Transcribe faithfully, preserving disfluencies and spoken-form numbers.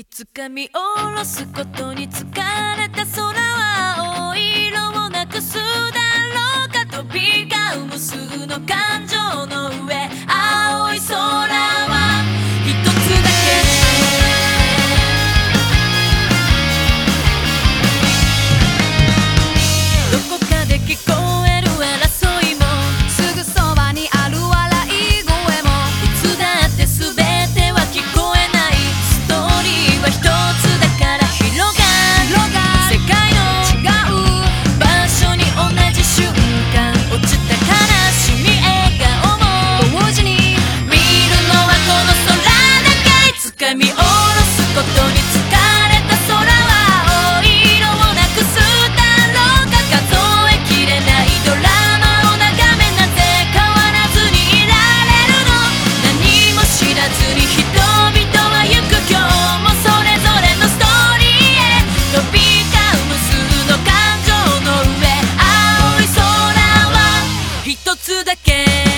いつか見下ろすことに疲れた空は青い色をなくすだろうか。飛び交う無数の感情の上、青い空は一つだけ。どこかで聞こえる争いも、 すぐそばにある笑い声も、 いつだって全ては聞こえない。ストーリーは一つだから広がる。世界の違う場所に同じ瞬間、落ちた悲しみ笑顔も同時に見るのはこの空だけ。いつか見下ろすことに疲れた空は青い色をなくすだろうか。数えきれないドラマを眺め、なぜ変わらずにいられるの。何も知らずに人々は行く。今日もそれぞれのストーリーへ飛び交う無数の感情の上、青い空は一つだけ。